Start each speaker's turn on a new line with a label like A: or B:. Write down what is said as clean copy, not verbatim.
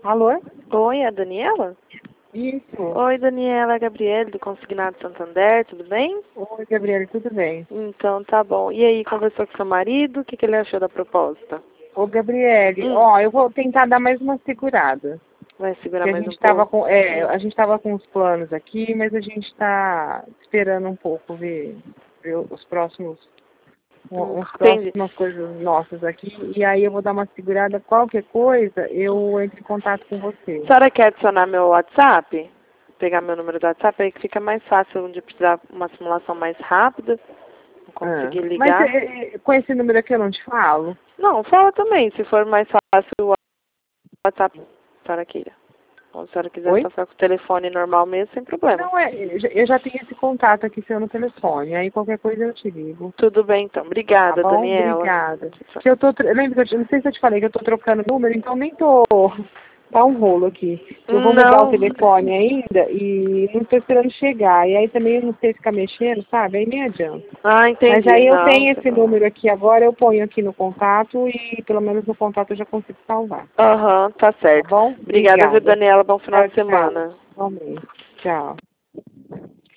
A: Alô?
B: Oi, é a Daniela?
A: Isso.
B: Oi, Daniela, é a Gabriele do Consignado Santander, tudo bem?
A: Oi, Gabriela, tudo bem?
B: Então, tá bom. E aí, conversou com seu marido? O que, que ele achou da proposta?
A: Ô, Gabriele, eu vou tentar dar mais uma segurada.
B: Vai segurar
A: Que a
B: mais
A: gente
B: um
A: estava
B: pouco?
A: com, a gente estava com os planos aqui, mas a gente está esperando um pouco ver os próximos, uns
B: Entendi.
A: próximas coisas nossas aqui. E aí eu vou dar uma segurada. Qualquer coisa, eu entro em contato com você.
B: A senhora quer adicionar meu WhatsApp? Pegar meu número do WhatsApp, aí que fica mais fácil de precisar uma simulação mais rápida. Conseguir
A: Mas
B: ligar.
A: com esse número aqui eu não te falo?
B: Não, fala também, se for mais fácil o WhatsApp, se a senhora queira. Ou se a senhora quiser
A: Oi?
B: só ficar com o telefone normal mesmo, sem problema.
A: Não, eu já tenho esse contato aqui seu no telefone. Aí qualquer coisa eu te ligo.
B: Tudo bem, então.
A: Tá
B: Obrigada,
A: bom?
B: Daniela.
A: Obrigada. Que lembra que eu não sei se eu te falei que eu tô trocando número, então nem tô. Tá um rolo aqui. Eu vou mudar o
B: Não.
A: telefone ainda e não tô esperando chegar. E aí também eu não sei ficar mexendo, sabe? Aí nem adianta.
B: Ah,
A: Mas
B: entendi.
A: aí eu
B: Não,
A: tenho
B: sem
A: esse
B: problema.
A: número aqui agora, eu ponho aqui no contato e pelo menos no contato eu já consigo salvar.
B: Aham, tá
A: Tá
B: certo.
A: bom?
B: Obrigada, viu,
A: Obrigada.
B: Daniela? Bom final
A: Tchau,
B: de
A: tchau.
B: semana.
A: Igualmente. Tchau.